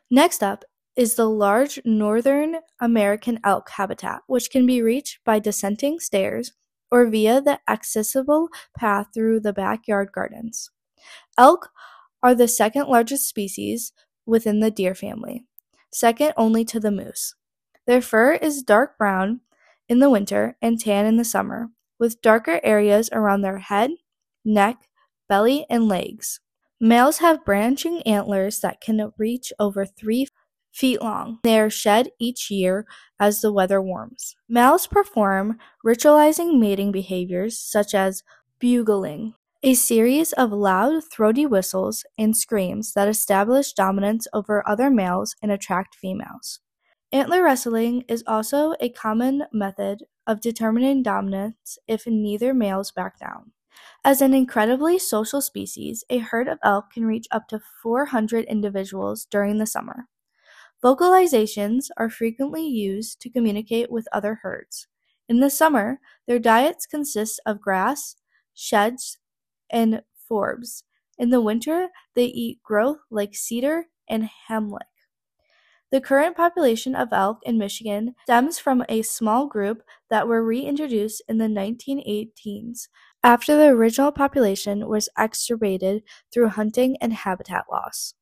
Next up is the large Northern American elk habitat, which can be reached by descending stairs or via the accessible path through the backyard gardens. Elk are the second largest species within the deer family, second only to the moose. Their fur is dark brown in the winter and tan in the summer, with darker areas around their head, neck, belly, and legs. Males have branching antlers that can reach over 3 feet long. They are shed each year as the weather warms. Males perform ritualizing mating behaviors such as bugling, a series of loud, throaty whistles and screams that establish dominance over other males and attract females. Antler wrestling is also a common method of determining dominance if neither males back down. As an incredibly social species, a herd of elk can reach up to 400 individuals during the summer. Vocalizations are frequently used to communicate with other herds. In the summer, their diets consist of grass, sheds, and forbs. In the winter, they eat growth like cedar and hemlock. The current population of elk in Michigan stems from a small group that were reintroduced in the 1918s after the original population was extirpated through hunting and habitat loss.